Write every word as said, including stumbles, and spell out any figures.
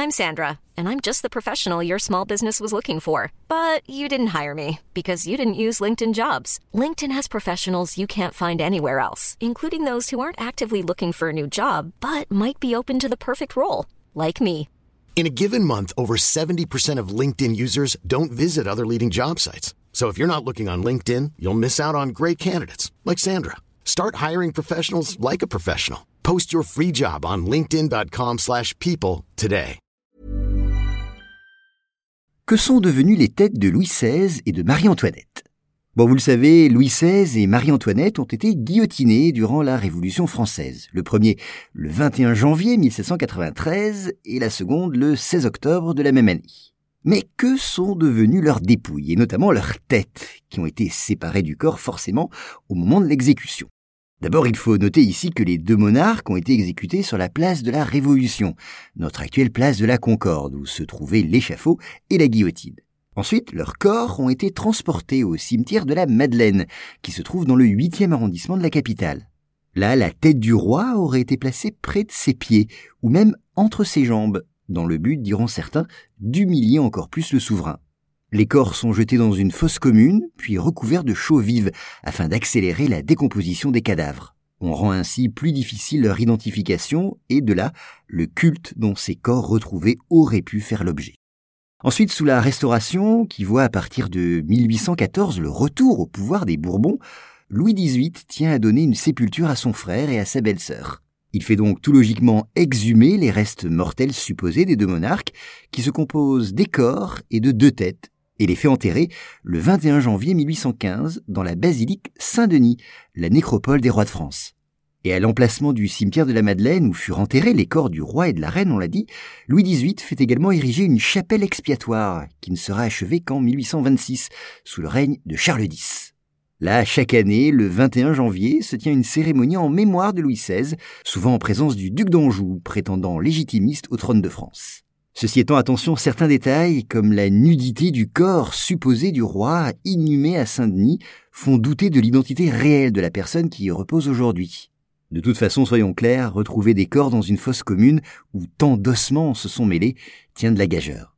I'm Sandra, and I'm just the professional your small business was looking for. But you didn't hire me because you didn't use LinkedIn Jobs. LinkedIn has professionals you can't find anywhere else, including those who aren't actively looking for a new job, but might be open to the perfect role, like me. In a given month, over seventy percent of LinkedIn users don't visit other leading job sites. So if you're not looking on LinkedIn, you'll miss out on great candidates like Sandra. Start hiring professionals like a professional. Post your free job on linkedin dot com slash people today. Que sont devenues les têtes de Louis seize et de Marie-Antoinette ? Bon, vous le savez, Louis seize et Marie-Antoinette ont été guillotinés durant la Révolution française. Le premier le vingt et un janvier mille sept cent quatre-vingt-treize et la seconde le seize octobre de la même année. Mais que sont devenues leurs dépouilles, et notamment leurs têtes, qui ont été séparées du corps forcément au moment de l'exécution ? D'abord, il faut noter ici que les deux monarques ont été exécutés sur la place de la Révolution, notre actuelle place de la Concorde, où se trouvaient l'échafaud et la guillotine. Ensuite, leurs corps ont été transportés au cimetière de la Madeleine, qui se trouve dans le huitième arrondissement de la capitale. Là, la tête du roi aurait été placée près de ses pieds, ou même entre ses jambes, dans le but, diront certains, d'humilier encore plus le souverain. Les corps sont jetés dans une fosse commune, puis recouverts de chaux vive, afin d'accélérer la décomposition des cadavres. On rend ainsi plus difficile leur identification, et de là, le culte dont ces corps retrouvés auraient pu faire l'objet. Ensuite, sous la Restauration, qui voit à partir de mille huit cent quatorze le retour au pouvoir des Bourbons, Louis dix-huit tient à donner une sépulture à son frère et à sa belle-sœur. Il fait donc tout logiquement exhumer les restes mortels supposés des deux monarques, qui se composent des corps et de deux têtes, et les fait enterrer le vingt et un janvier mille huit cent quinze dans la basilique Saint-Denis, la nécropole des rois de France. Et à l'emplacement du cimetière de la Madeleine où furent enterrés les corps du roi et de la reine, on l'a dit, Louis dix-huit fait également ériger une chapelle expiatoire qui ne sera achevée qu'en mille huit cent vingt-six, sous le règne de Charles dix. Là, chaque année, le vingt et un janvier, se tient une cérémonie en mémoire de Louis seize, souvent en présence du duc d'Anjou, prétendant légitimiste au trône de France. Ceci étant, attention, certains détails, comme la nudité du corps supposé du roi inhumé à Saint-Denis, font douter de l'identité réelle de la personne qui y repose aujourd'hui. De toute façon, soyons clairs, retrouver des corps dans une fosse commune où tant d'ossements se sont mêlés tient de la gageure.